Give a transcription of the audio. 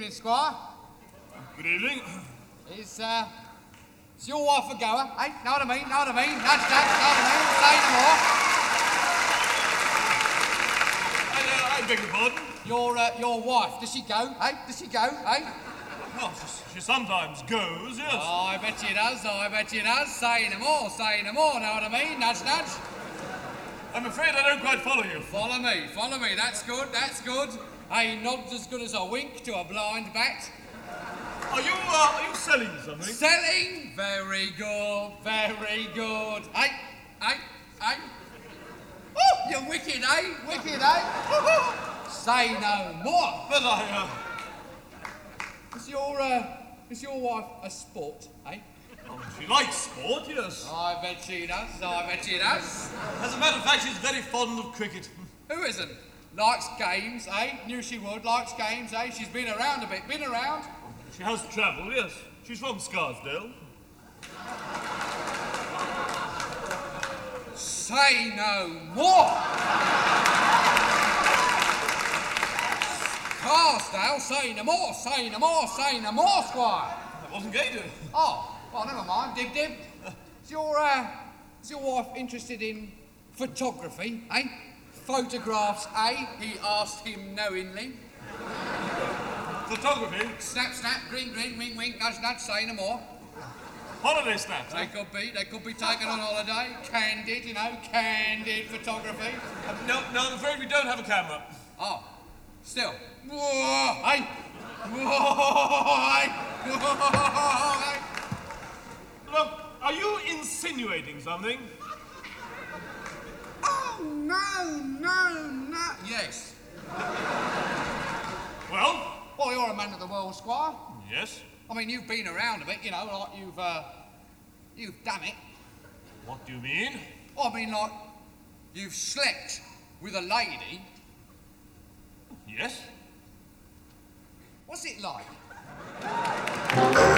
evening, Squire. Good evening. Is your wife a goer? Eh? Know what I mean? Know what I mean? Nudge, nudge, know what I mean? Say no more. I beg your pardon? Your wife, does she go? Eh? Does she go? Eh? Well, she sometimes goes, yes. Oh, I bet she does. Oh, I bet she does. Say no more. Say no more. Know what I mean? Nudge, nudge. I'm afraid I don't quite follow you. Follow me. Follow me. That's good. That's good. A nod's as good as a wink to a blind bat. Are you selling something? Selling? Very good. Very good. Hey, hey, hey. Oh, you're wicked, eh? Wicked, eh? Say no more. But Is your wife a sport, eh? she likes sport, yes. I bet she does. I bet she does. As a matter of fact, she's very fond of cricket. Who isn't? Likes games, eh? Knew she would. Likes games, eh? She's been around a bit. Been around? She has travelled, yes. She's from Scarsdale. Say no more. Scarsdale, say no more. Say no more. Say no more, Squire. I wasn't going to. Oh, well, never mind. Dib, dib. Is your wife interested in photography, eh? Photographs, eh? He asked him knowingly. Photography? Snap, snap, grin, grin, wink, wink, nudge, nudge, say no more. Holiday snaps, They could be taken on holiday. Candid, you know, candid photography. No, I'm afraid we don't have a camera. Oh, still. Whoa, hey! Whoa, hey! Whoa, hey! Look, are you insinuating something? Oh, no. Yes. Well? Well, you're a man of the world, Squire. Yes. I mean, you've been around a bit, you know, like you've done it. What do you mean? I mean, like, you've slept with a lady. Yes. What's it like?